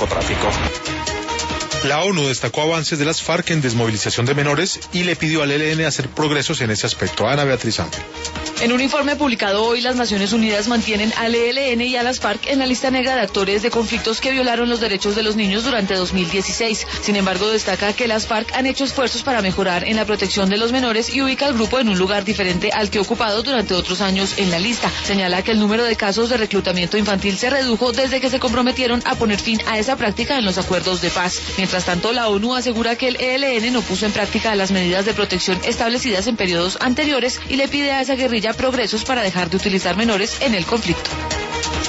narcotráfico. La ONU destacó avances de las FARC en desmovilización de menores y le pidió al ELN hacer progresos en ese aspecto. Ana Beatriz Ángel. En un informe publicado hoy, las Naciones Unidas mantienen al ELN y a las FARC en la lista negra de actores de conflictos que violaron los derechos de los niños durante 2016. Sin embargo, destaca que las FARC han hecho esfuerzos para mejorar en la protección de los menores y ubica al grupo en un lugar diferente al que ha ocupado durante otros años en la lista. Señala que el número de casos de reclutamiento infantil se redujo desde que se comprometieron a poner fin a esa práctica en los acuerdos de paz. Mientras tanto, la ONU asegura que el ELN no puso en práctica las medidas de protección establecidas en periodos anteriores y le pide a esa guerrilla progresos para dejar de utilizar menores en el conflicto.